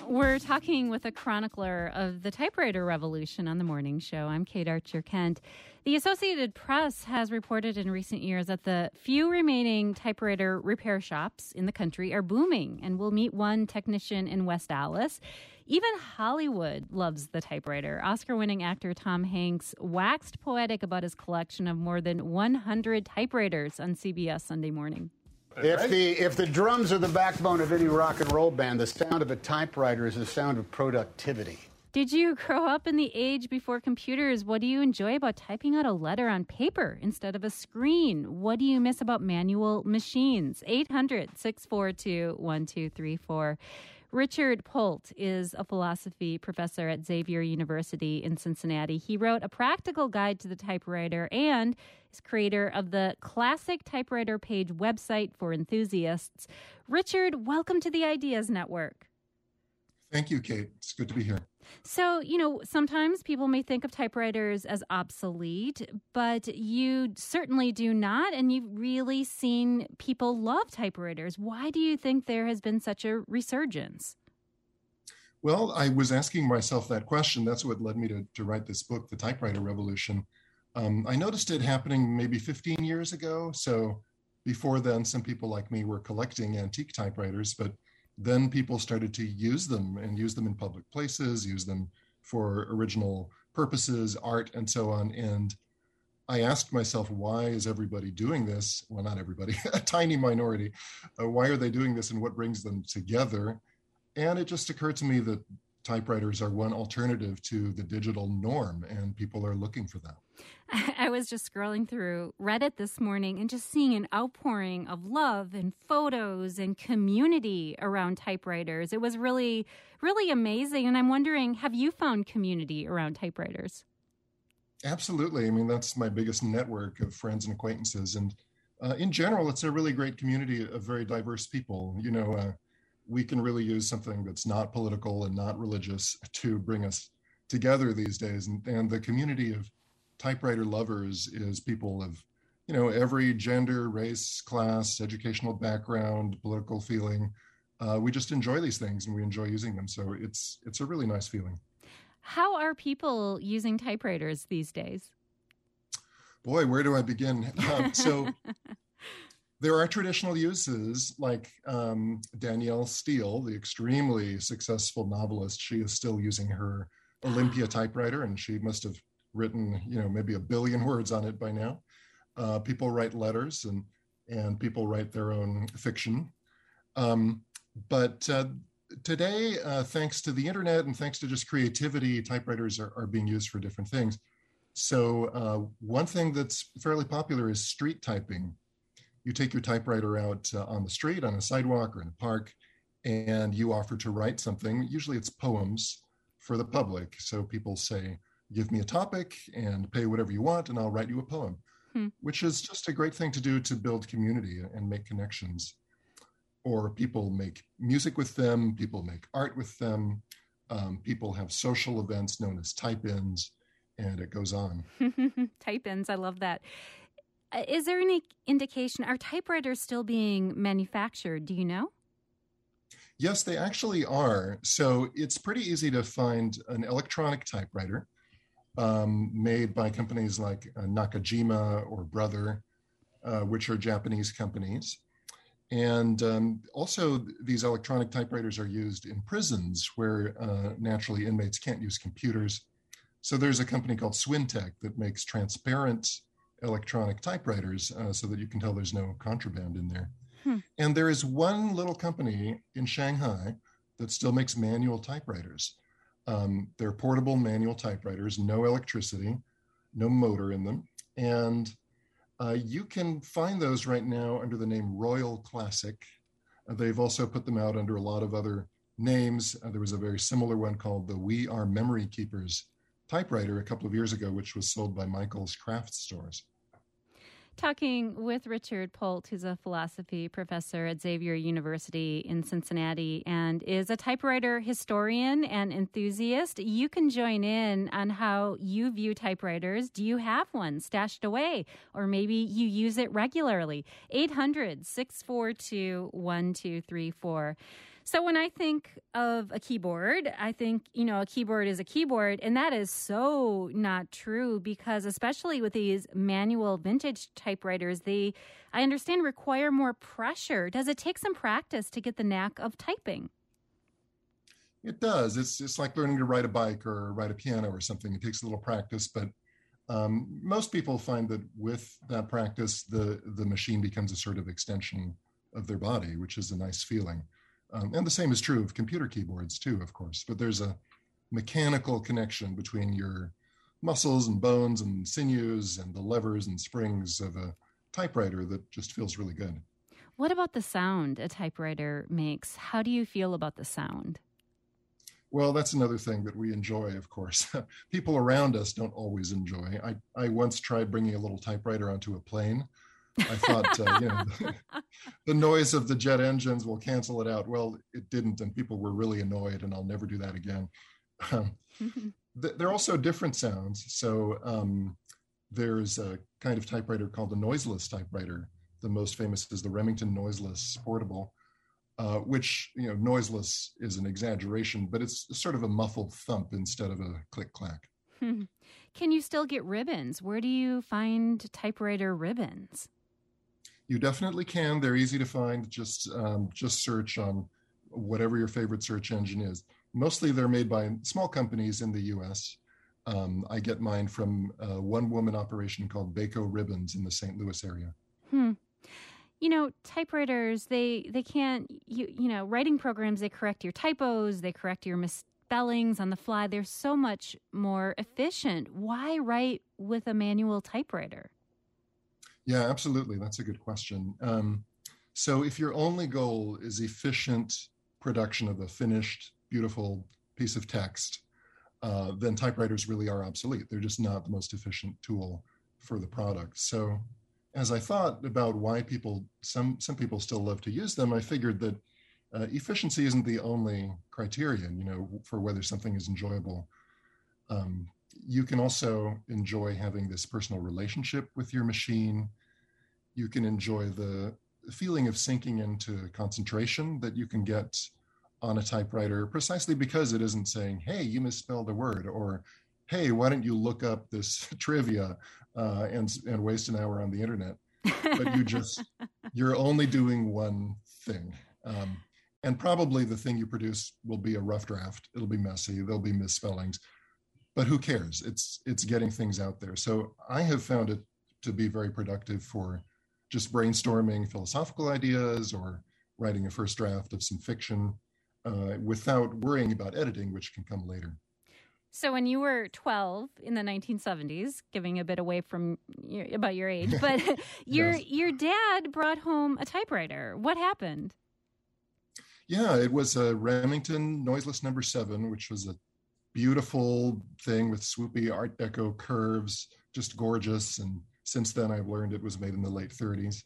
We're talking with a chronicler of the typewriter revolution on the morning show. I'm Kate Archer-Kent. The Associated Press has reported in recent years that the few remaining typewriter repair shops in the country are booming, and we'll meet one technician in West Allis. Even Hollywood loves the typewriter. Oscar-winning actor Tom Hanks waxed poetic about his collection of more than 100 typewriters on CBS Sunday Morning. If the drums are the backbone of any rock and roll band, the sound of a typewriter is the sound of productivity. Did you grow up in the age before computers? What do you enjoy about typing out a letter on paper instead of a screen? What do you miss about manual machines? 800-642-1234. Richard Polt is a philosophy professor at Xavier University in Cincinnati. He wrote a practical guide to the typewriter and is creator of the Classic Typewriter Page website for enthusiasts. Richard, welcome to the Ideas Network. Thank you, Kate. It's good to be here. So, sometimes people may think of typewriters as obsolete, but you certainly do not, and you've really seen people love typewriters. Why do you think there has been such a resurgence? Well, I was asking myself that question. That's what led me to write this book, The Typewriter Revolution. I noticed it happening maybe 15 years ago. So before then, some people like me were collecting antique typewriters, but then people started to use them in public places, use them for original purposes, art, and so on. And I asked myself, why is everybody doing this? Well, not everybody, a tiny minority. Why are they doing this and what brings them together? And it just occurred to me that typewriters are one alternative to the digital norm, and people are looking for that. I was just scrolling through Reddit this morning and just seeing an outpouring of love and photos and community around typewriters. It was really, really amazing. And I'm wondering, have you found community around typewriters? Absolutely. I mean, that's my biggest network of friends and acquaintances. And in general, it's a really great community of very diverse people. We can really use something that's not political and not religious to bring us together these days. And the community of typewriter lovers is people of, every gender, race, class, educational background, political feeling. We just enjoy these things and we enjoy using them. So it's a really nice feeling. How are people using typewriters these days? Boy, where do I begin? So there are traditional uses like Danielle Steele, the extremely successful novelist. She is still using her Olympia typewriter, and she must have written, maybe 1 billion words on it by now. People write letters and people write their own fiction. But today, thanks to the internet and thanks to just creativity, typewriters are being used for different things. So one thing that's fairly popular is street typing. You take your typewriter out on the street, on a sidewalk or in a park, and you offer to write something. Usually it's poems for the public. So people say, give me a topic and pay whatever you want, and I'll write you a poem, which is just a great thing to do to build community and make connections. Or people make music with them, people make art with them, people have social events known as type-ins, and it goes on. Type-ins, I love that. Is there any indication, are typewriters still being manufactured? Do you know? Yes, they actually are. So it's pretty easy to find an electronic typewriter made by companies like Nakajima or Brother, which are Japanese companies. And also these electronic typewriters are used in prisons where naturally inmates can't use computers. So there's a company called Swintech that makes transparent electronic typewriters so that you can tell there's no contraband in there. And there is one little company in Shanghai that still makes manual typewriters. They're portable manual typewriters, no electricity, no motor in them. And you can find those right now under the name Royal Classic. They've also put them out under a lot of other names. There was a very similar one called the We Are Memory Keepers typewriter a couple of years ago, which was sold by Michael's Craft Stores. Talking with Richard Polt, who's a philosophy professor at Xavier University in Cincinnati and is a typewriter historian and enthusiast. You can join in on how you view typewriters. Do you have one stashed away? Or maybe you use it regularly. 800-642-1234. So when I think of a keyboard, I think, a keyboard is a keyboard. And that is so not true because especially with these manual vintage typewriters, I understand, require more pressure. Does it take some practice to get the knack of typing? It does. It's like learning to ride a bike or ride a piano or something. It takes a little practice, but most people find that with that practice, the machine becomes a sort of extension of their body, which is a nice feeling. And the same is true of computer keyboards too, of course. But there's a mechanical connection between your muscles and bones and sinews and the levers and springs of a typewriter that just feels really good. What about the sound a typewriter makes? How do you feel about the sound? Well, that's another thing that we enjoy, of course. People around us don't always enjoy. I once tried bringing a little typewriter onto a plane. I thought, the noise of the jet engines will cancel it out. Well, it didn't, and people were really annoyed, and I'll never do that again. There are also different sounds. So there's a kind of typewriter called the noiseless typewriter. The most famous is the Remington Noiseless Portable, which, noiseless is an exaggeration, but it's sort of a muffled thump instead of a click-clack. Can you still get ribbons? Where do you find typewriter ribbons? You definitely can. They're easy to find. Just search on whatever your favorite search engine is. Mostly they're made by small companies in the U.S. I get mine from a one-woman operation called Baco Ribbons in the St. Louis area. Typewriters, they can't, writing programs, they correct your typos, they correct your misspellings on the fly. They're so much more efficient. Why write with a manual typewriter? Yeah, absolutely. That's a good question. So if your only goal is efficient production of a finished, beautiful piece of text, then typewriters really are obsolete. They're just not the most efficient tool for the product. So as I thought about why some people still love to use them, I figured that efficiency isn't the only criterion, for whether something is enjoyable. You can also enjoy having this personal relationship with your machine. You can enjoy the feeling of sinking into concentration that you can get on a typewriter precisely because it isn't saying, hey, you misspelled a word, or hey, why don't you look up this trivia and waste an hour on the internet? But you're only doing one thing. And probably the thing you produce will be a rough draft. It'll be messy. There'll be misspellings. But who cares? It's getting things out there. So I have found it to be very productive for just brainstorming philosophical ideas or writing a first draft of some fiction without worrying about editing, which can come later. So when you were 12 in the 1970s, giving a bit away from about your age, but your dad brought home a typewriter. What happened? Yeah, it was a Remington Noiseless No. 7, which was a beautiful thing with swoopy Art Deco curves, just gorgeous. And since then, I've learned it was made in the late 30s.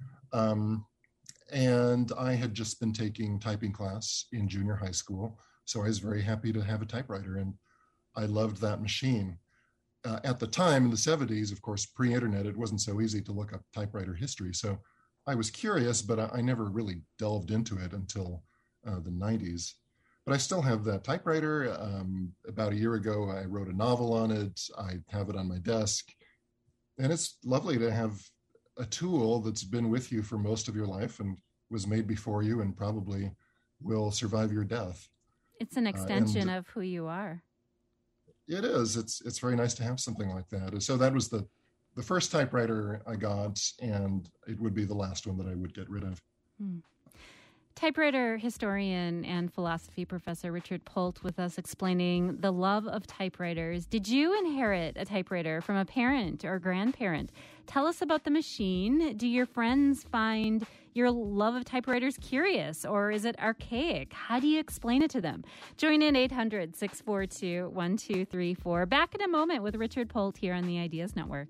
And I had just been taking typing class in junior high school, so I was very happy to have a typewriter, and I loved that machine. At the time, in the 70s, of course, pre-internet, it wasn't so easy to look up typewriter history. So I was curious, but I never really delved into it until the 90s. But I still have that typewriter. About a year ago, I wrote a novel on it. I have it on my desk. And it's lovely to have a tool that's been with you for most of your life and was made before you and probably will survive your death. It's an extension of who you are. It is. It's very nice to have something like that. So that was the first typewriter I got, and it would be the last one that I would get rid of. Typewriter historian and philosophy professor Richard Polt with us explaining the love of typewriters. Did you inherit a typewriter from a parent or grandparent? Tell us about the machine. Do your friends find your love of typewriters curious, or is it archaic? How do you explain it to them? Join in 800-642-1234. Back in a moment with Richard Polt here on the Ideas Network.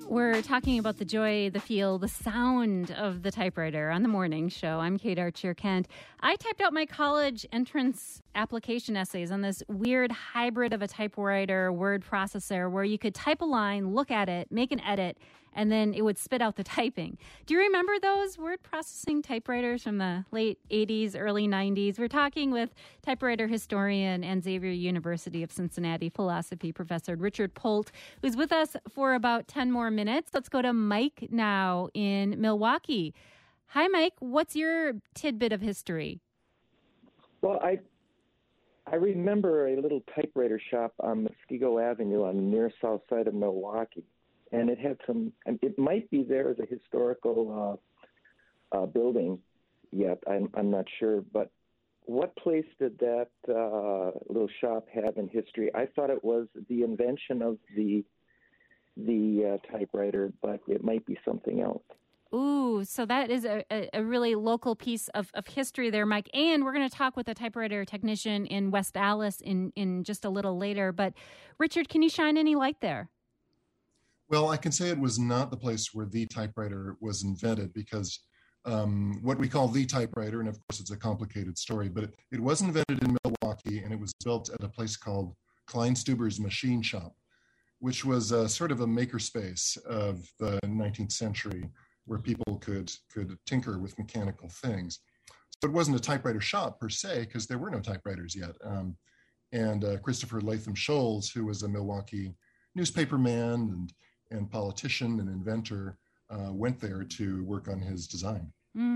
We're talking about the joy, the feel, the sound of the typewriter on the morning show. I'm Kate Archer-Kent. I typed out my college entrance application essays on this weird hybrid of a typewriter word processor where you could type a line, look at it, make an edit, and then it would spit out the typing. Do you remember those word processing typewriters from the late 80s, early 90s? We're talking with typewriter historian and Xavier University of Cincinnati philosophy professor Richard Polt, who's with us for about 10 more minutes. Let's go to Mike now in Milwaukee. Hi, Mike. What's your tidbit of history? Well, I remember a little typewriter shop on Muskego Avenue on the near south side of Milwaukee. And it had some, and it might be there as a historical building yet. I'm not sure. But what place did that little shop have in history? I thought it was the invention of the typewriter, but it might be something else. Ooh, so that is a really local piece of history there, Mike. And we're going to talk with a typewriter technician in West Allis in just a little later. But Richard, can you shine any light there? Well, I can say it was not the place where the typewriter was invented because what we call the typewriter, and of course it's a complicated story, but it was invented in Milwaukee and it was built at a place called Kleinstuber's Machine Shop, which was sort of a makerspace of the 19th century where people could tinker with mechanical things. So it wasn't a typewriter shop per se because there were no typewriters yet. And Christopher Latham Scholes, who was a Milwaukee newspaperman and politician and inventor, went there to work on his design.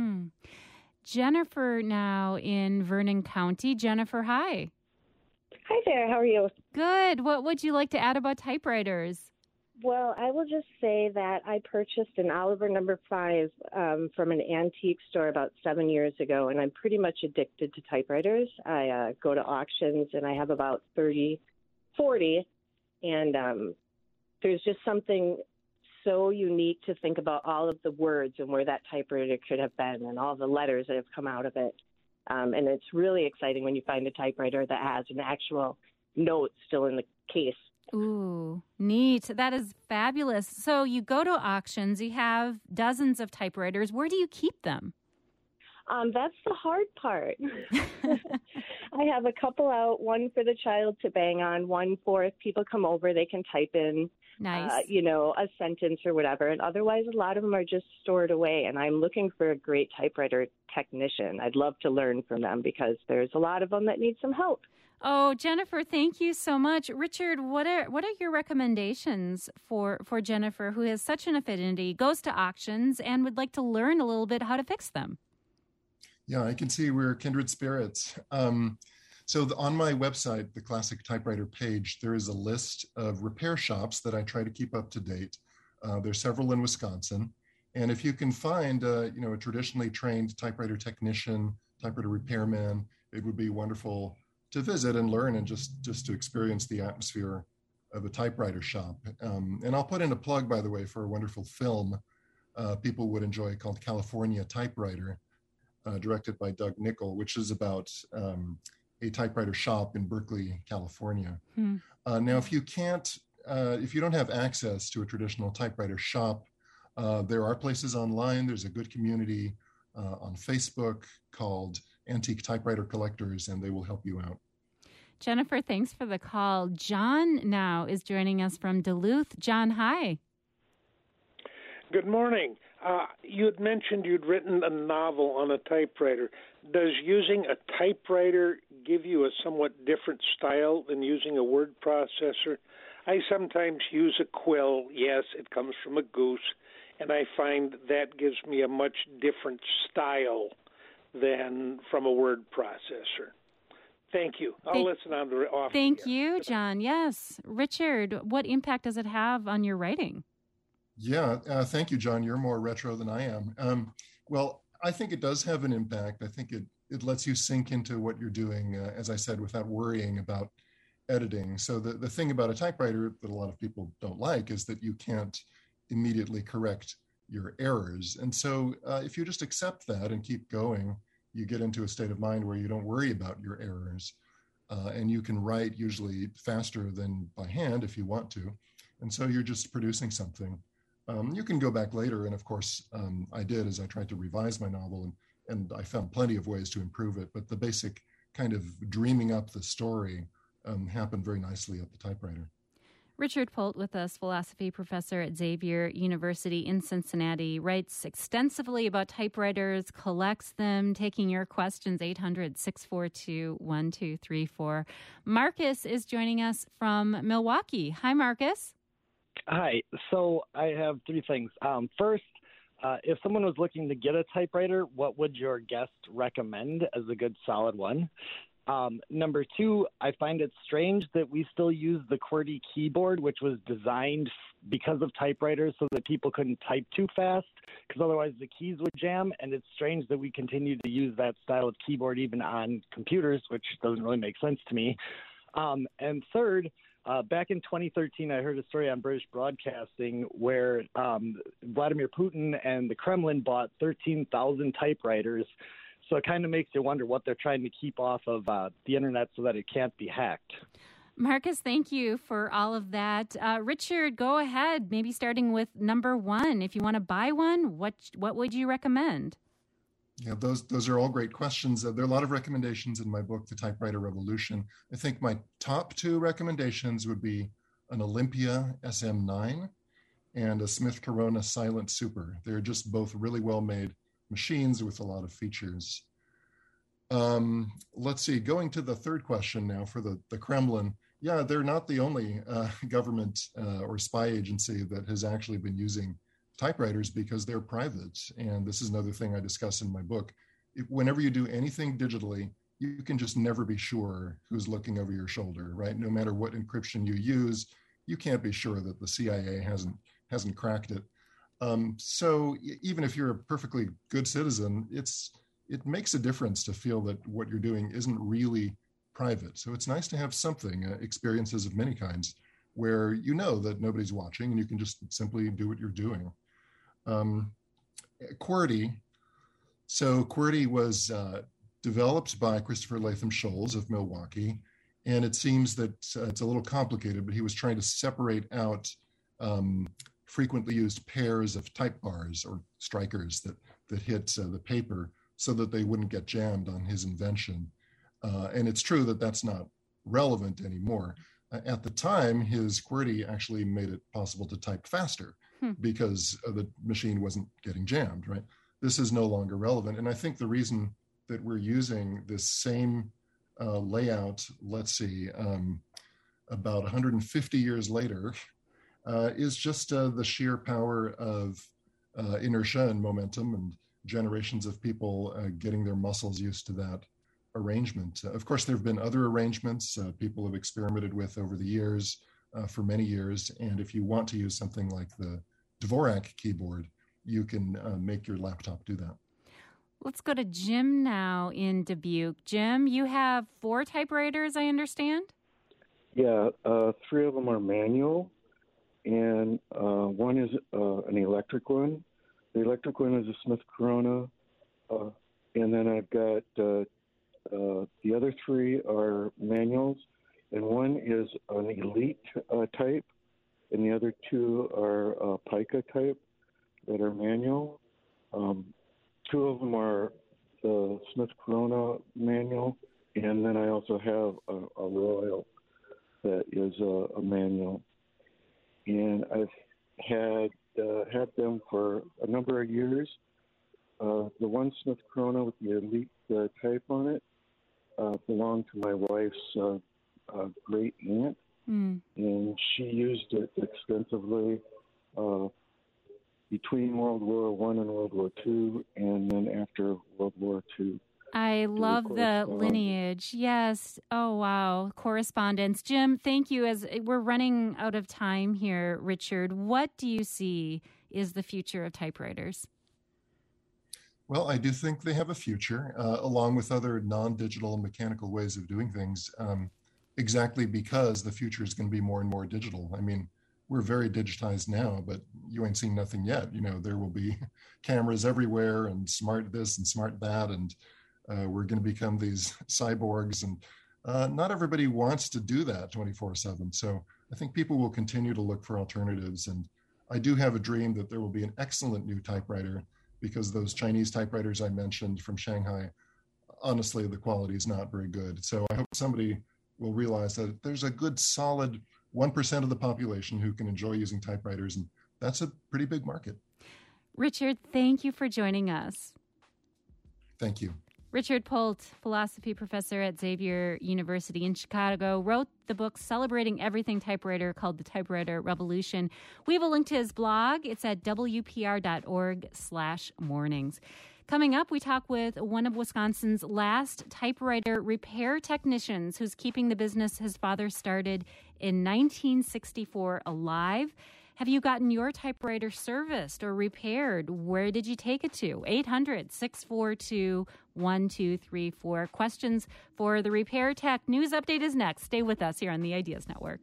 Jennifer now in Vernon County. Jennifer, hi. Hi there. How are you? Good. What would you like to add about typewriters? Well, I will just say that I purchased an Oliver No. 5 from an antique store about 7 years ago, and I'm pretty much addicted to typewriters. I go to auctions, and I have about 40, and there's just something so unique to think about all of the words and where that typewriter could have been and all the letters that have come out of it. And it's really exciting when you find a typewriter that has an actual note still in the case. Ooh, neat. That is fabulous. So you go to auctions, you have dozens of typewriters. Where do you keep them? That's the hard part. I have a couple out, one for the child to bang on, one for if people come over, they can type in, nice. A sentence or whatever. And otherwise, a lot of them are just stored away. And I'm looking for a great typewriter technician. I'd love to learn from them because there's a lot of them that need some help. Oh, Jennifer, thank you so much. Richard, what are your recommendations for Jennifer, who has such an affinity, goes to auctions, and would like to learn a little bit how to fix them? Yeah, I can see we're kindred spirits. So on my website, the Classic Typewriter page, there is a list of repair shops that I try to keep up to date. There's several in Wisconsin. And if you can find, a traditionally trained typewriter technician, typewriter repairman, it would be wonderful to visit and learn and just to experience the atmosphere of a typewriter shop. And I'll put in a plug, by the way, for a wonderful film people would enjoy called California Typewriter, directed by Doug Nickel, which is about a typewriter shop in Berkeley, California. Now, if you don't have access to a traditional typewriter shop, there are places online. There's a good community on Facebook called Antique Typewriter Collectors, and they will help you out. Jennifer, thanks for the call. John now is joining us from Duluth. John, hi. Good morning. You had mentioned you'd written a novel on a typewriter. Does using a typewriter give you a somewhat different style than using a word processor? I sometimes use a quill. Yes, it comes from a goose, and I find that gives me a much different style than from a word processor. Thank you. I'll listen on the off. Thank you, John. Yes. Richard, what impact does it have on your writing? Yeah, thank you, John. You're more retro than I am. Well, I think it does have an impact. I think it lets you sink into what you're doing, as I said, without worrying about editing. So the thing about a typewriter that a lot of people don't like is that you can't immediately correct your errors. And so if you just accept that and keep going, you get into a state of mind where you don't worry about your errors. And you can write usually faster than by hand if you want to. And so you're just producing something You can go back later, and of course, I did as I tried to revise my novel, and I found plenty of ways to improve it. But the basic kind of dreaming up the story happened very nicely at the typewriter. Richard Polt with us, philosophy professor at Xavier University in Cincinnati, writes extensively about typewriters, collects them, taking your questions, 800-642-1234. Marcus is joining us from Milwaukee. Hi, Marcus. Hi. So I have three things. First, if someone was looking to get a typewriter, what would your guest recommend as a good solid one? Number two, I find it strange that we still use the QWERTY keyboard, which was designed because of typewriters so that people couldn't type too fast, because otherwise the keys would jam. And it's strange that we continue to use that style of keyboard even on computers, which doesn't really make sense to me. And third, back in 2013, I heard a story on British Broadcasting where Vladimir Putin and the Kremlin bought 13,000 typewriters. So it kind of makes you wonder what they're trying to keep off of the internet so that it can't be hacked. Marcus, thank you for all of that. Richard, go ahead, maybe starting with number one. If you want to buy one, what would you recommend? Yeah, those are all great questions. There are a lot of recommendations in my book, The Typewriter Revolution. I think my top two recommendations would be an Olympia SM9 and a Smith Corona Silent Super. They're just both really well made machines with a lot of features. Let's see, going to the third question now for the Kremlin. Yeah, they're not the only government or spy agency that has actually been using typewriters because they're private. And this is another thing I discuss in my book. Whenever you do anything digitally, you can just never be sure who's looking over your shoulder, right? No matter what encryption you use, you can't be sure that the CIA hasn't cracked it. So even if you're a perfectly good citizen, it makes a difference to feel that what you're doing isn't really private. So it's nice to have something, experiences of many kinds, where you know that nobody's watching and you can just simply do what you're doing. QWERTY. So QWERTY was developed by Christopher Latham Scholes of Milwaukee, and it seems that it's a little complicated, but he was trying to separate out frequently used pairs of type bars or strikers that hit the paper so that they wouldn't get jammed on his invention. And it's true that that's not relevant anymore. At the time, his QWERTY actually made it possible to type faster because the machine wasn't getting jammed, right? This is no longer relevant. And I think the reason that we're using this same layout, let's see, about 150 years later, is just the sheer power of inertia and momentum and generations of people getting their muscles used to that arrangement. Of course, there have been other arrangements people have experimented with over the years, for many years. And if you want to use something like the Dvorak keyboard, you can make your laptop do that. Let's go to Jim now in Dubuque. Jim, you have 4 typewriters, I understand? Yeah, 3 of them are manual, and one is an electric one. The electric one is a Smith Corona, and then I've got the other 3 are manuals, and one is an Elite type, and the other 2 are Pica type that are manual. 2 of them are the Smith Corona manual, and then I also have a Royal that is a manual. And I've had them for a number of years. The one Smith Corona with the Elite type on it belonged to my wife's great aunt, and she used it extensively between World War I and World War II, and then after World War II. I love the lineage. Yes. Oh, wow. Correspondence. Jim, thank you. As we're running out of time here, Richard, what do you see is the future of typewriters? Well, I do think they have a future, along with other non-digital and mechanical ways of doing things, exactly because the future is going to be more and more digital. I mean, we're very digitized now, but you ain't seen nothing yet. You know, there will be cameras everywhere and smart this and smart that, and we're going to become these cyborgs, and not everybody wants to do that 24/7. So I think people will continue to look for alternatives, and I do have a dream that there will be an excellent new typewriter, because those Chinese typewriters I mentioned from Shanghai, honestly, the quality is not very good. So I hope somebody will realize that there's a good solid 1% of the population who can enjoy using typewriters, and that's a pretty big market. Richard, thank you for joining us. Thank you. Richard Polt, philosophy professor at Xavier University in Chicago, wrote the book Celebrating Everything Typewriter, called The Typewriter Revolution. We have a link to his blog. It's at wpr.org/mornings. Coming up, we talk with one of Wisconsin's last typewriter repair technicians who's keeping the business his father started in 1964 alive. Have you gotten your typewriter serviced or repaired? Where did you take it to? 800-642-1234. Questions for the repair tech. News update is next. Stay with us here on the Ideas Network.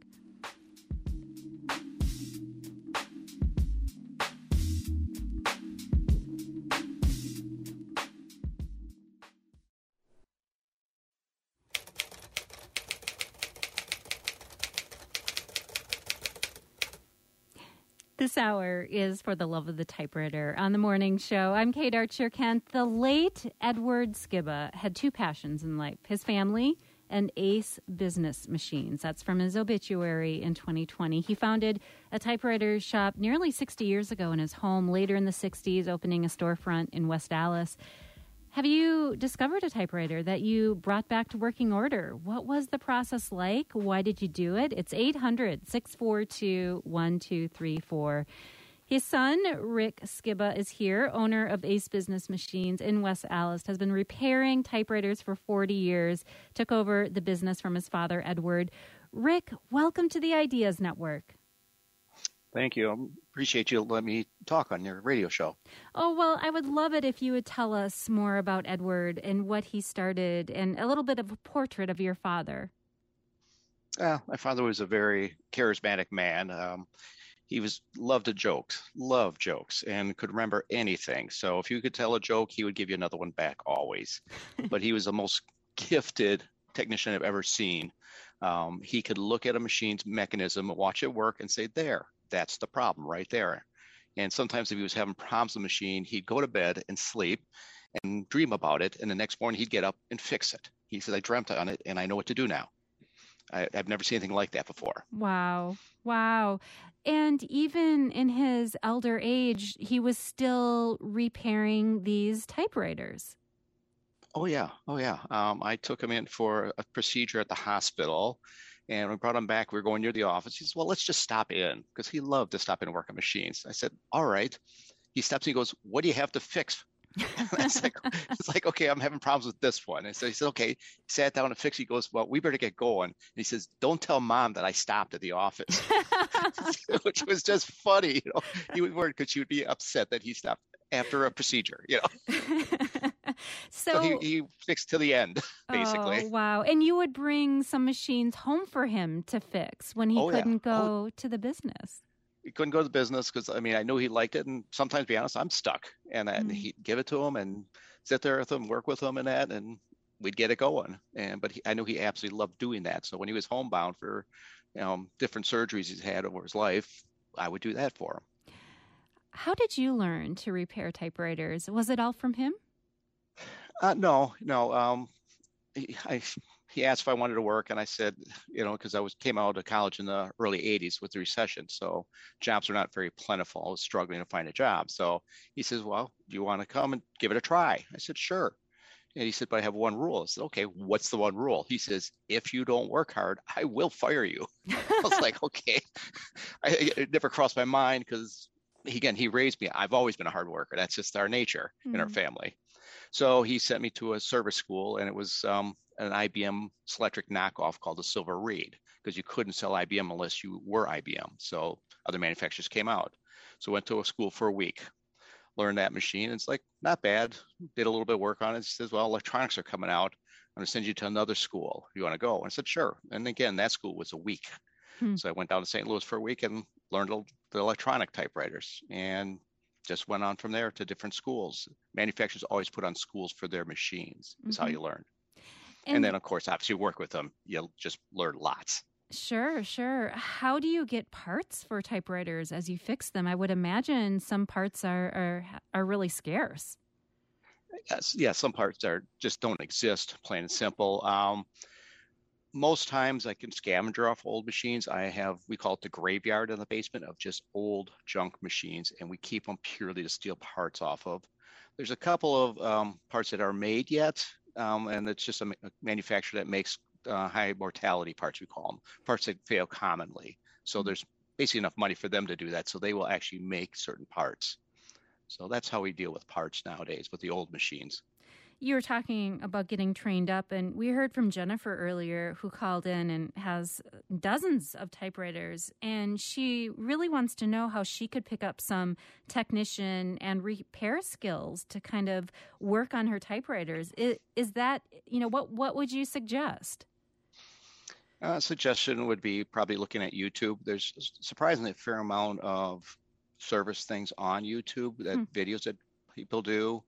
This hour is for the love of the typewriter on the morning show. I'm Kate Archer-Kent. The late Edward Skiba had two passions in life: his family and Ace Business Machines. That's from his obituary in 2020. He founded a typewriter shop nearly 60 years ago in his home, later in the 60s, opening a storefront in West Allis. Have you discovered a typewriter that you brought back to working order? What was the process like? Why did you do it? It's 800-642-1234. His son, Rick Skiba, is here, owner of Ace Business Machines in West Allis, has been repairing typewriters for 40 years, took over the business from his father, Edward. Rick, welcome to the Ideas Network. Thank you. I appreciate you letting me talk on your radio show. Oh, well, I would love it if you would tell us more about Edward and what he started, and a little bit of a portrait of your father. My father was a very charismatic man. He loved jokes, and could remember anything. So if you could tell a joke, he would give you another one back always. But he was the most gifted technician I've ever seen. He could look at a machine's mechanism, watch it work, and say, that's the problem right there. And sometimes if he was having problems with the machine, he'd go to bed and sleep and dream about it. And the next morning he'd get up and fix it. He said, I dreamt on it and I know what to do now. I've never seen anything like that before. Wow. And even in his elder age, he was still repairing these typewriters. Oh, yeah. I took him in for a procedure at the hospital. And we brought him back. We were going near the office. He says, well, let's just stop in, because he loved to stop in and work on machines. I said, all right. He steps in, he goes, what do you have to fix? It's like, okay, I'm having problems with this one. And so he said, okay. He sat down and fixed. He goes, well, we better get going. And he says, don't tell Mom that I stopped at the office, which was just funny. He was worried because she would be upset that he stopped after a procedure, So he fixed to the end, basically. Oh, wow. And you would bring some machines home for him to fix when he couldn't go to the business. He couldn't go to the business because, I knew he liked it. And sometimes, to be honest, I'm stuck. And he'd give it to him and sit there with him, work with him and that, and we'd get it going. But I knew he absolutely loved doing that. So when he was homebound for different surgeries he's had over his life, I would do that for him. How did you learn to repair typewriters? Was it all from him? No. He asked if I wanted to work, and I said, because I came out of college in the early 80s with the recession, so jobs were not very plentiful. I was struggling to find a job. So he says, well, do you want to come and give it a try? I said, sure. And he said, but I have one rule. I said, okay, what's the one rule? He says, if you don't work hard, I will fire you. I was like, okay. It never crossed my mind because, again, he raised me. I've always been a hard worker. That's just our nature in our family. So he sent me to a service school, and it was an IBM Selectric knockoff called the Silver Reed, because you couldn't sell IBM unless you were IBM. So other manufacturers came out. So I went to a school for a week, learned that machine. It's like, not bad. Did a little bit of work on it. He says, well, electronics are coming out. I'm going to send you to another school. You want to go? And I said, sure. And again, that school was a week. So I went down to St. Louis for a week and learned the electronic typewriters, and just went on from there to different schools. Manufacturers always put on schools for their machines, is how you learn. And then, of course, after you work with them, you'll just learn lots. Sure, sure. How do you get parts for typewriters as you fix them? I would imagine some parts are really scarce. Yes, yeah, some parts are just don't exist, plain and simple. Most times I can scavenger off old machines. We call it the graveyard in the basement of just old junk machines, and we keep them purely to steal parts off of. There's a couple of parts that are made yet, and it's just a manufacturer that makes high mortality parts, we call them, parts that fail commonly. So there's basically enough money for them to do that, so they will actually make certain parts. So that's how we deal with parts nowadays with the old machines. You were talking about getting trained up, and we heard from Jennifer earlier, who called in and has dozens of typewriters, and she really wants to know how she could pick up some technician and repair skills to kind of work on her typewriters. Is that, what would you suggest? Suggestion would be probably looking at YouTube. There's surprisingly a fair amount of service things on YouTube, videos that people do.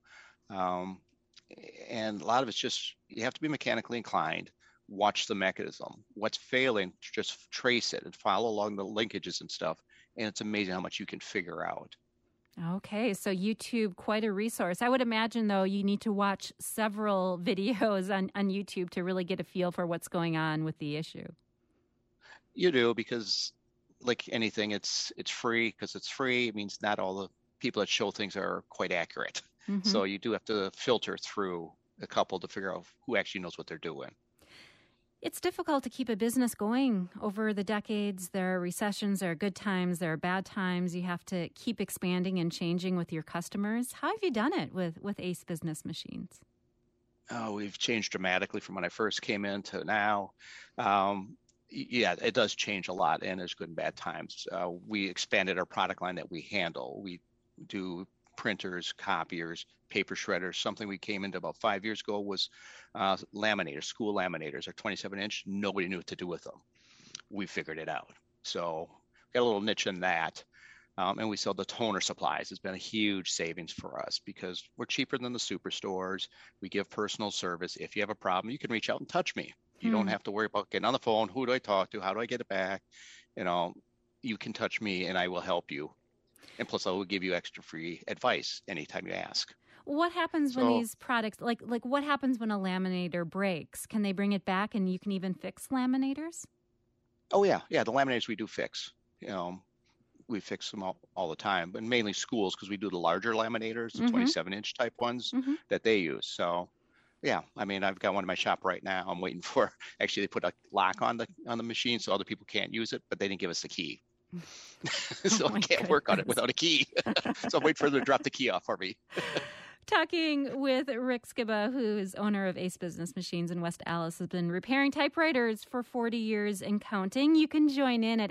And a lot of it's just, you have to be mechanically inclined, watch the mechanism. What's failing, just trace it and follow along the linkages and stuff. And it's amazing how much you can figure out. Okay, so YouTube, quite a resource. I would imagine, though, you need to watch several videos on YouTube to really get a feel for what's going on with the issue. You do, because like anything, it's free. Because it's free, it means not all the people that show things are quite accurate. Mm-hmm. So you do have to filter through a couple to figure out who actually knows what they're doing. It's difficult to keep a business going over the decades. There are recessions, there are good times, there are bad times. You have to keep expanding and changing with your customers. How have you done it with Ace Business Machines? Oh, we've changed dramatically from when I first came in to now. Yeah, it does change a lot, and there's good and bad times. We expanded our product line that we handle. We do printers, copiers, paper shredders. Something we came into about 5 years ago was laminators, school laminators, are 27-inch. Nobody knew what to do with them. We figured it out. So we got a little niche in that. And we sell the toner supplies. It's been a huge savings for us because we're cheaper than the superstores. We give personal service. If you have a problem, you can reach out and touch me. You don't have to worry about getting on the phone. Who do I talk to? How do I get it back? You can touch me and I will help you. And plus, I will give you extra free advice anytime you ask. What happens when these products, like what happens when a laminator breaks? Can they bring it back and you can even fix laminators? Oh, yeah. Yeah, the laminators we do fix. We fix them all the time, but mainly schools because we do the larger laminators, the 27-inch type ones that they use. So, yeah, I mean, I've got one in my shop right now. I'm waiting for, actually, they put a lock on the machine so other people can't use it, but they didn't give us the key. So I can't work on it without a key. So I'm waiting for them to drop the key off for me. Talking with Rick Skiba, who is owner of Ace Business Machines in West Allis, has been repairing typewriters for 40 years and counting. You can join in at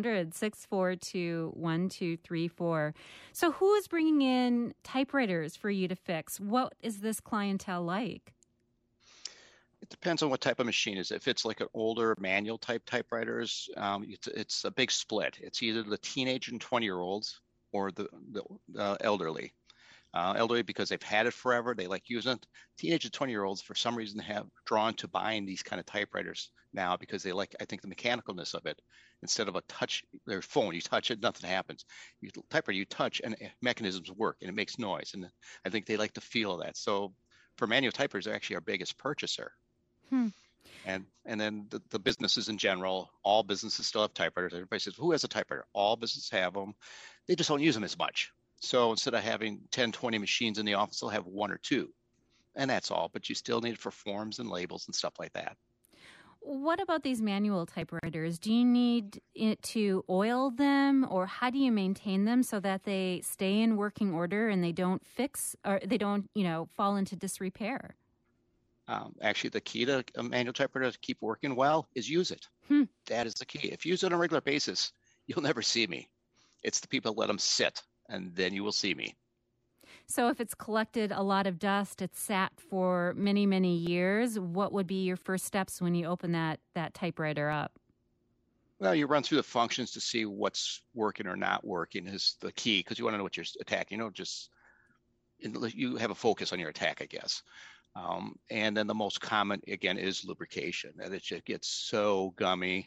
800-642-1234. So who is bringing in typewriters for you to fix? What is this clientele like? It depends on what type of machine it is. If it's like an older manual type typewriters, it's a big split. It's either the teenage and 20-year-olds or the elderly. Elderly because they've had it forever, they like using it. Teenage and 20-year-olds, for some reason, have drawn to buying these kind of typewriters now because they like, I think, the mechanicalness of it. Instead of their phone, you touch it, nothing happens. Typewriter, you touch, and mechanisms work, and it makes noise. And I think they like the feel of that. So for manual typewriters, they're actually our biggest purchaser. And then the businesses in general, all businesses still have typewriters. Everybody says, who has a typewriter? All businesses have them. They just don't use them as much. So instead of having 10, 20 machines in the office, they'll have one or two. And that's all. But you still need it for forms and labels and stuff like that. What about these manual typewriters? Do you need it to oil them, or how do you maintain them so that they stay in working order and they don't fall into disrepair? Actually, the key to a manual typewriter to keep working well is use it. That is the key. If you use it on a regular basis, you'll never see me. It's the people that let them sit, and then you will see me. So if it's collected a lot of dust, it's sat for many, many years, what would be your first steps when you open that typewriter up? Well, you run through the functions to see what's working or not working is the key, because you want to know what you're attacking. You have a focus on your attack, I guess. And then the most common, again, is lubrication. And it just gets so gummy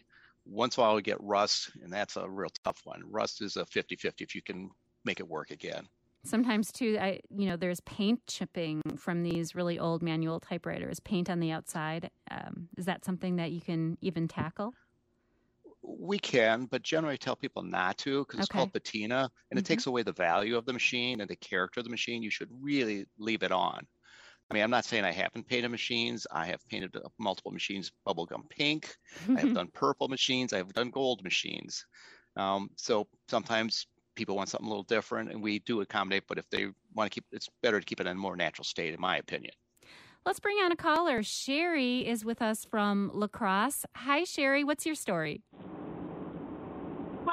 Once in a while we get rust, and that's a real tough one. Rust is a 50-50 if you can make it work again. Sometimes too, there's paint chipping from these really old manual typewriters, paint on the outside. Is that something that you can even tackle? We can, but generally I tell people not to, because it's called patina, and it takes away the value of the machine and the character of the machine. You should really leave it on. I mean, I'm not saying I haven't painted machines. I have painted multiple machines bubblegum pink. I have done purple machines. I have done gold machines. So sometimes people want something a little different, and we do accommodate, but if they want to keep, it's better to keep it in a more natural state, in my opinion. Let's bring on a caller. Sherry is with us from La Crosse. Hi, Sherry. What's your story? Well,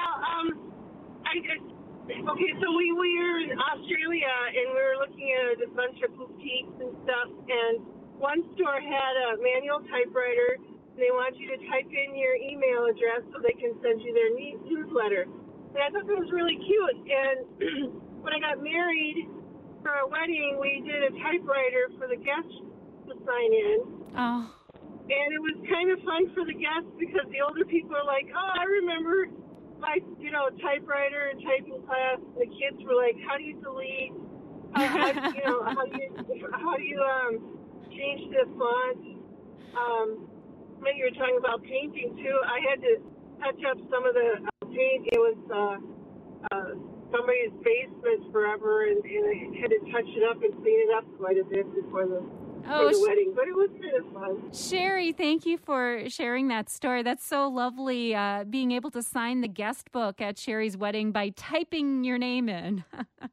okay, so we were in Australia, and we were looking at a bunch of boutiques and stuff, and one store had a manual typewriter, and they want you to type in your email address so they can send you their newsletter. And I thought that was really cute, and when I got married for our wedding, we did a typewriter for the guests to sign in. Oh. And it was kind of fun for the guests because the older people are like, oh, I remember my, typewriter and typing class. The kids were like, how do you delete? How do you change the font? Maybe you were talking about painting too. I had to touch up some of the paint. It was somebody's basement forever, and I had to touch it up and clean it up quite a bit before the wedding, but it was kind of fun. Sherry, thank you for sharing that story. That's so lovely, being able to sign the guest book at Sherry's wedding by typing your name in.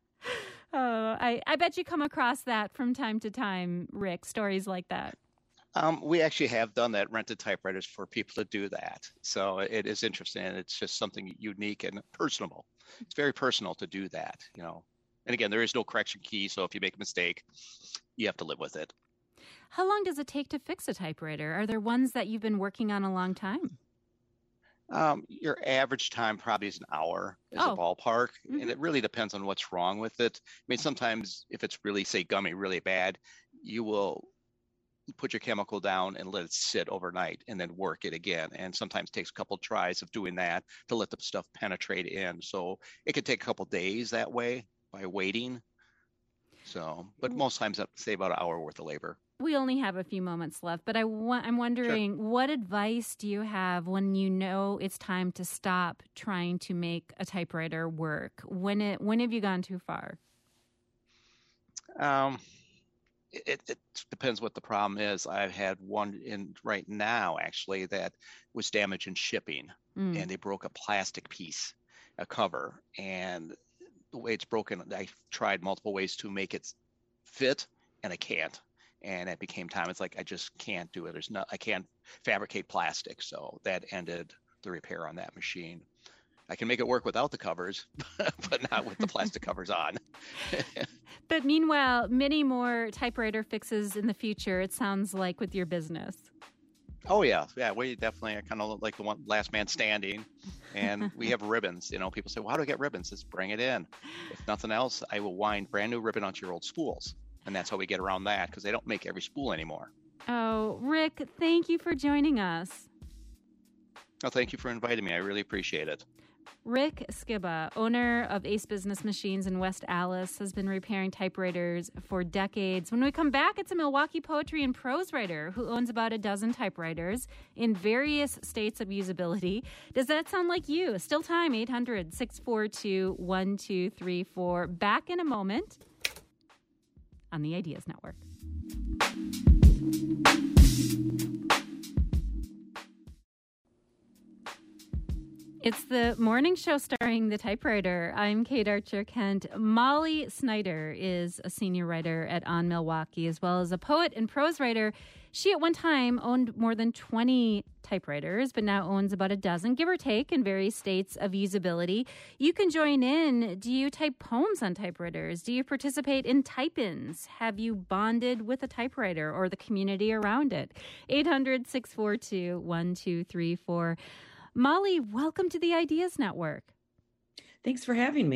I bet you come across that from time to time, Rick, stories like that. We actually have done that, rented typewriters for people to do that. So it is interesting, and it's just something unique and personable. It's very personal to do that, And again, there is no correction key, so if you make a mistake, you have to live with it. How long does it take to fix a typewriter? Are there ones that you've been working on a long time? Your average time probably is an hour as a ballpark, and it really depends on what's wrong with it. I mean, sometimes if it's really, say, gummy really bad, you will put your chemical down and let it sit overnight and then work it again. And sometimes it takes a couple of tries of doing that to let the stuff penetrate in. So it could take a couple of days that way by waiting. So, but most times I'd say about an hour worth of labor. We only have a few moments left, but I'm wondering, what advice do you have when you know it's time to stop trying to make a typewriter work? When have you gone too far? It depends what the problem is. I've had one in right now, actually, that was damaged in shipping, and they broke a plastic piece, a cover, and the way it's broken, I tried multiple ways to make it fit, and I can't. And it became time. It's like, I just can't do it. I can't fabricate plastic. So that ended the repair on that machine. I can make it work without the covers, but not with the plastic covers on. But meanwhile, many more typewriter fixes in the future, it sounds like, with your business. Oh, yeah. Yeah, we definitely are kind of like the one last man standing. And we have ribbons. People say, well, how do I get ribbons? Just bring it in. If nothing else, I will wind brand new ribbon onto your old spools. And that's how we get around that, because they don't make every spool anymore. Oh, Rick, thank you for joining us. Oh, thank you for inviting me. I really appreciate it. Rick Skiba, owner of Ace Business Machines in West Allis, has been repairing typewriters for decades. When we come back, it's a Milwaukee poetry and prose writer who owns about a dozen typewriters in various states of usability. Does that sound like you? Still time, 800-642-1234. Back in a moment on the Ideas Network. It's the morning show starring the typewriter. I'm Kate Archer Kent. Molly Snyder is a senior writer at On Milwaukee, as well as a poet and prose writer. She at one time owned more than 20 typewriters, but now owns about a dozen, give or take, in various states of usability. You can join in. Do you type poems on typewriters? Do you participate in type-ins? Have you bonded with a typewriter or the community around it? 800-642-1234. Molly, welcome to the Ideas Network. Thanks for having me.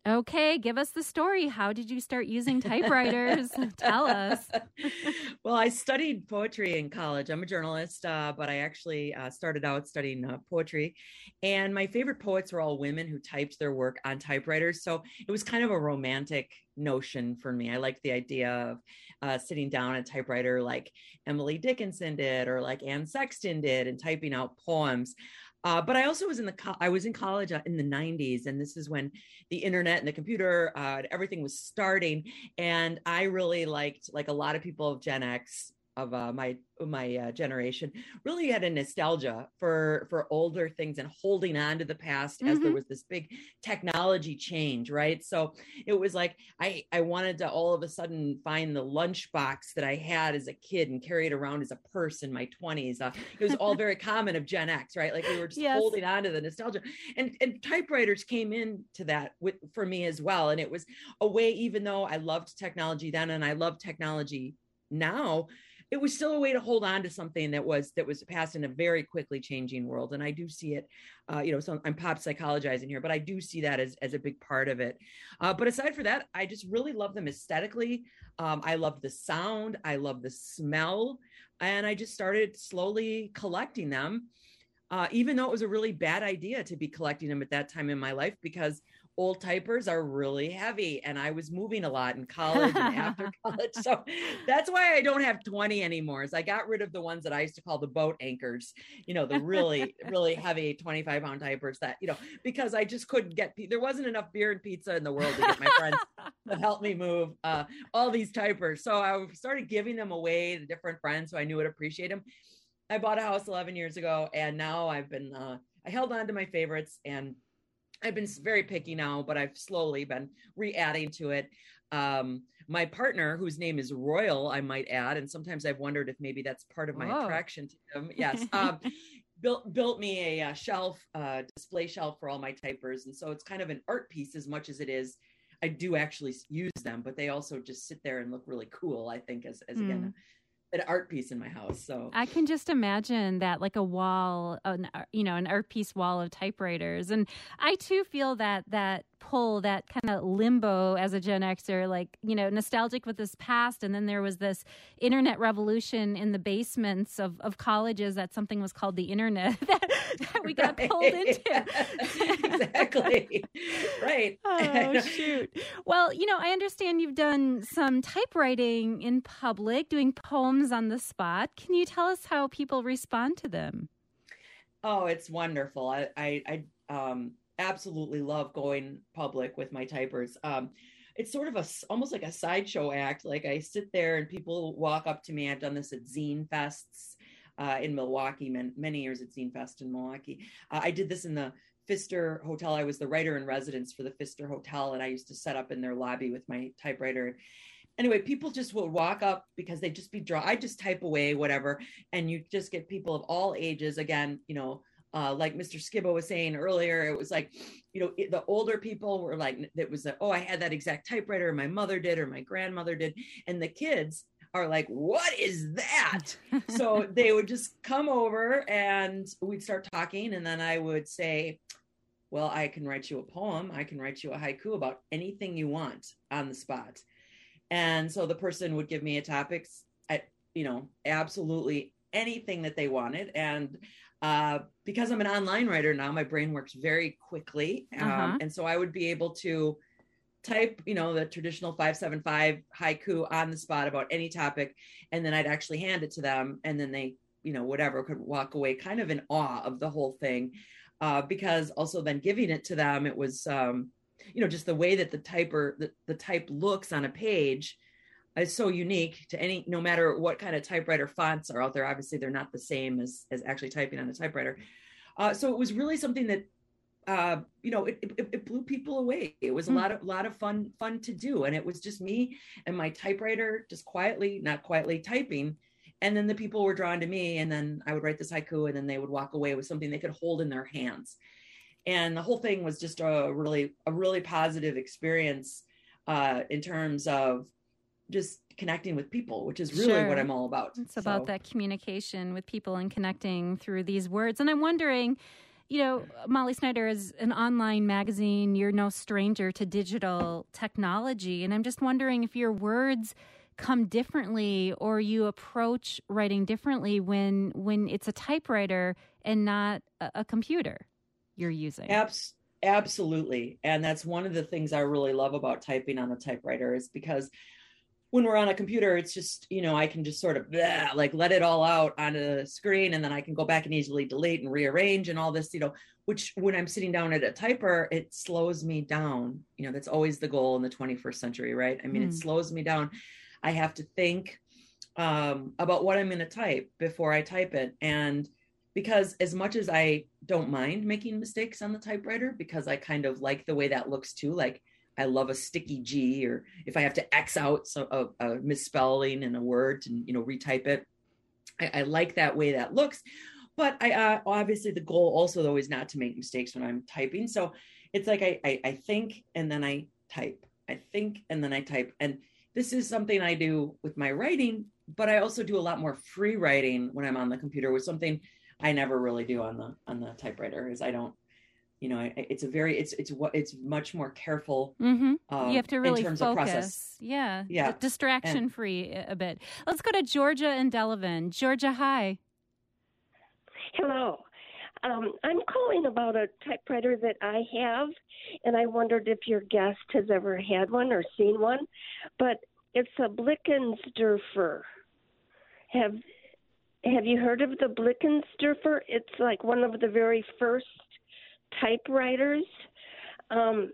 Okay, give us the story. How did you start using typewriters? Tell us. Well, I studied poetry in college. I'm a journalist, but I actually started out studying poetry. And my favorite poets were all women who typed their work on typewriters. So it was kind of a romantic notion for me. I liked the idea of sitting down at a typewriter like Emily Dickinson did or like Anne Sexton did and typing out poems. But I also was in college in the 90s, and this is when the internet and the computer, everything was starting. And I really liked, like a lot of people of Gen X, of my generation, really had a nostalgia for older things and holding on to the past as there was this big technology change, right? So it was like I wanted to all of a sudden find the lunchbox that I had as a kid and carry it around as a purse in my 20s. It was all very common of Gen X, right? Like we were just holding on to the nostalgia, and typewriters came into that for me as well. And it was a way, even though I loved technology then and I love technology now, it was still a way to hold on to something that was passed in a very quickly changing world. And I do see it, so I'm pop psychologizing here, but I do see that as a big part of it. But aside from that, I just really love them aesthetically. I love the sound. I love the smell. And I just started slowly collecting them, even though it was a really bad idea to be collecting them at that time in my life, because old typers are really heavy and I was moving a lot in college and after college. So that's why I don't have 20 anymore. Is I got rid of the ones that I used to call the boat anchors, the really, really heavy 25-pound typers that, because I just couldn't there wasn't enough beer and pizza in the world to get my friends to help me move all these typers. So I started giving them away to different friends who I knew would appreciate them. I bought a house 11 years ago, and now I held on to my favorites, and I've been very picky now, but I've slowly been re-adding to it. My partner, whose name is Royal, I might add, and sometimes I've wondered if maybe that's part of my attraction to him. Yes. Built me a shelf, display shelf for all my typers. And so it's kind of an art piece as much as it is. I do actually use them, but they also just sit there and look really cool, I think, as again, an art piece in my house. So I can just imagine that, like a wall, an art piece wall of typewriters. And I too feel that pull, that kind of limbo as a Gen Xer, like, nostalgic with this past. And then there was this internet revolution in the basements of colleges, that something was called the internet that we got pulled into. Exactly. Right. Oh, shoot. Well, I understand you've done some typewriting in public, doing poems on the spot. Can you tell us how people respond to them? Oh, it's wonderful. I absolutely love going public with my typers. It's sort of almost like a sideshow act. Like I sit there and people walk up to me. I've done this at Zine Fests in Milwaukee, many years at Zine Fest in Milwaukee. I did this in the Pfister Hotel. I was the writer in residence for the Pfister Hotel, and I used to set up in their lobby with my typewriter. Anyway, people just would walk up because they'd just be I just type away, whatever. And you just get people of all ages. Again, like Mr. Skibbo was saying earlier, it was like, the older people were like, it was like, oh, I had that exact typewriter, my mother did, or my grandmother did. And the kids are like, what is that? So they would just come over and we'd start talking. And then I would say, well, I can write you a poem. I can write you a haiku about anything you want on the spot. And so the person would give me a topic, absolutely anything that they wanted. And because I'm an online writer now, my brain works very quickly. And so I would be able to type, the traditional 575 haiku on the spot about any topic. And then I'd actually hand it to them. And then they, whatever, could walk away kind of in awe of the whole thing. Because also then giving it to them, it was, just the way that the type looks on a page is so unique to no matter what kind of typewriter fonts are out there. Obviously, they're not the same as actually typing on a typewriter. So it was really something that, it blew people away. It was a lot of fun to do. And it was just me and my typewriter, just not quietly typing. And then the people were drawn to me, and then I would write this haiku, and then they would walk away with something they could hold in their hands. And the whole thing was just a really positive experience in terms of just connecting with people, which is really what I'm all about. It's about that communication with people and connecting through these words. And I'm wondering, You know, Molly Snyder is an online magazine. You're no stranger to digital technology. And I'm just wondering if your words come differently or you approach writing differently when it's a typewriter and not a computer you're using. Absolutely. And that's one of the things I really love about typing on a typewriter is because when we're on a computer, it's just, you know, I can just sort of like let it all out on a screen, and then I can go back and easily delete and rearrange and all this, you know, which when I'm sitting down at a typer, it slows me down. You know, that's always the goal in the 21st century, right? I mean, it slows me down. I have to think about what I'm going to type before I type it. And because as much as I don't mind making mistakes on the typewriter, because I kind of like the way that looks too, like I love a sticky G, or if I have to X out a misspelling in a word and, you know, retype it, I like that way that looks. But I obviously the goal also though is not to make mistakes when I'm typing. So it's like I think and then I type. I think and then I type. And this is something I do with my writing, but I also do a lot more free writing when I'm on the computer, with something I never really do on the typewriter. Is I don't. You know, it's much more careful. You have to really in terms focus. Of process. Yeah. Distraction free a bit. Let's go to Georgia and Delavan. Georgia, hi. Hello. I'm calling about a typewriter that I have, and I wondered if your guest has ever had one or seen one. But it's a Blickensderfer. Have you heard of the Blickensderfer? It's like one of the very first typewriters, and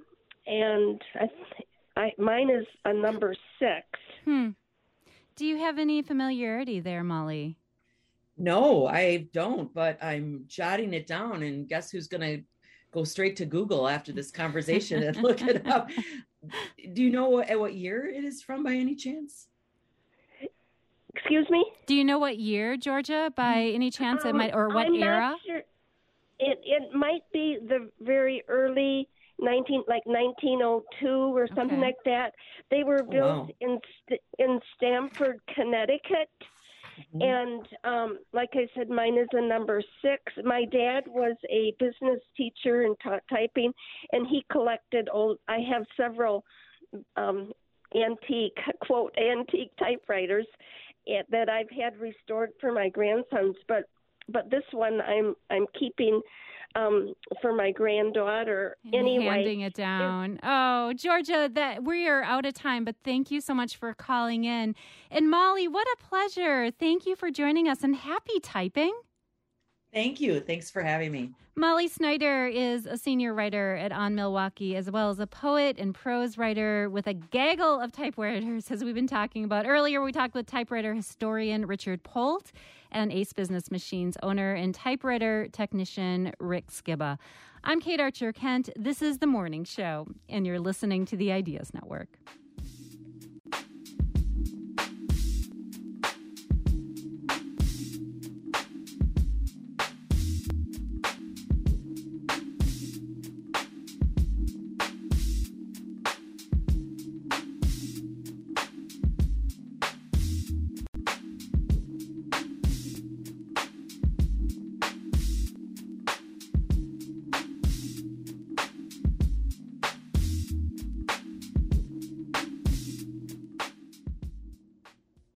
mine is a number 6. Do you have any familiarity there, Molly? No, I don't, but I'm jotting it down, and guess who's going to go straight to Google after this conversation and look it up. Do you know what year it is from by any chance? Excuse me? Do you know what year, Georgia, by any chance it might, or what I'm era? Not sure. It might be the very early 1902 or something like that. They were built in Stamford, Connecticut. And like I said, mine is a number 6. My dad was a business teacher and taught typing, and he collected I have several antique typewriters that I've had restored for my grandsons, but this one I'm keeping for my granddaughter. Anyway, handing it down. Oh, Georgia, we are out of time, but thank you so much for calling in. And Molly, what a pleasure. Thank you for joining us, and happy typing. Thank you. Thanks for having me. Molly Snyder is a senior writer at On Milwaukee, as well as a poet and prose writer with a gaggle of typewriters, as we've been talking about. Earlier, we talked with typewriter historian Richard Polt and Ace Business Machines owner and typewriter technician Rick Skiba. I'm Kate Archer-Kent. This is The Morning Show, and you're listening to the Ideas Network.